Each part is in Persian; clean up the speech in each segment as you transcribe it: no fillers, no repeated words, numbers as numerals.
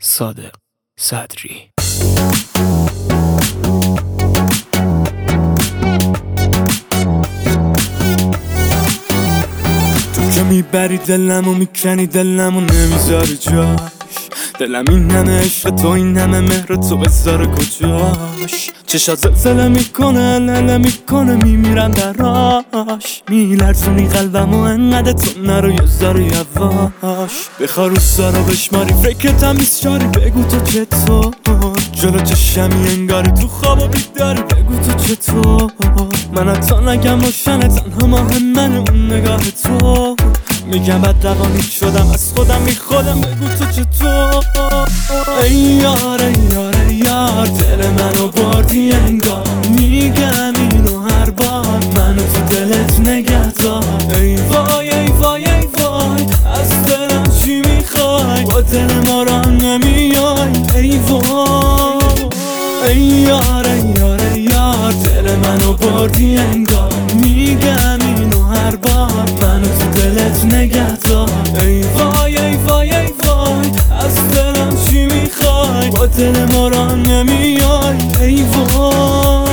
صادق صدری. تو که میبری دلمو میکنی دلمو نمیذاری جاش، دلم این همه عشق تو این همه مهر تو بذاره کجاش. چشات زلزله میکنه لله میکنه میمیرم دراش، میلرزونی قلبمو انقدر تو نرو یه ذره یواش. بخواه روزا رو بشماری فکرتم میسچاری، بگو تو چطور جلو چشمی انگاری تو خواب و بیداری، بگو تو چطور. من حتی نگم روشنه تنها مهم منه اون نگاه تو، میگم بد روانی شدم از خودم میخودم، بگو تو چطور. ای یار ای یار ای یار دل منو بردی انگار، میگم اینو هر بار منو تو دلت نگه دار. ای وای ای وای ای وای از دلم چی میخوای، با دل ما را نمیای. ای وای ای یار ای یار ای یار دل منو بردی انگار، میگم اینو هر بار منو تو دلت نگه دار. ای وای ای وای ای وای از دلم چی میخوای، با دل ما را نمیای. ای وای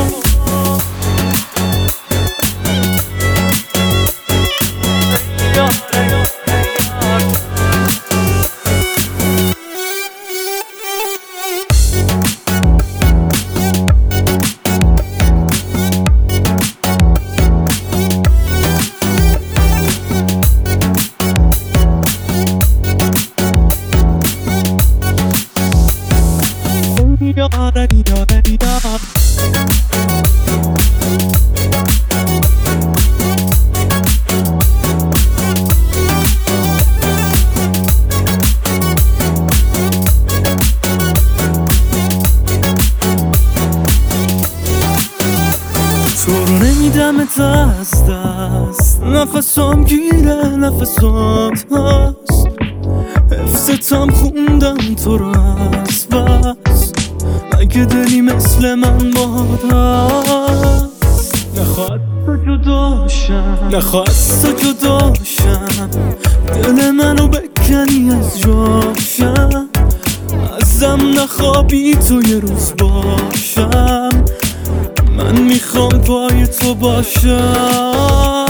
تو رو نمیدمت از دست، نفسم گیره نفسم هست، حفظتم خوندم تو رو از بس. مگه دلی مثل من باد هست، نخواهد تو جداشم نخواهد تو جداشم، دل منو بکنی از جاشم، ازم نخوابی تو یه روز باشم، من میخوام پای تو باشم.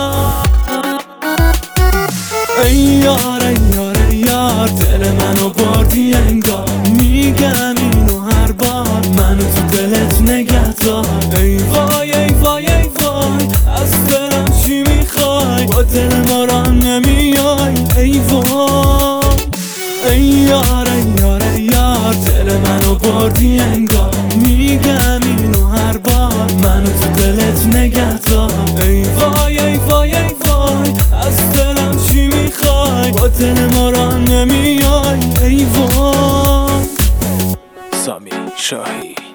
ای یار ای یار ای یار دل منو بردی انگار، میگم اینو هر بار منو تو دلت نگه دار. ای وای ای وای ای وای از دلم چی میخوای، با دل ما را نمیای. ای وای ای یار ای یار ای یار دل منو بردی انگار، میگم اینو هر بار منو تو دلت نگه دار. ای وای ای وای ای وای از دلم چی میخوای، با دل ما را نمیای. ای وای. سامی شاهی.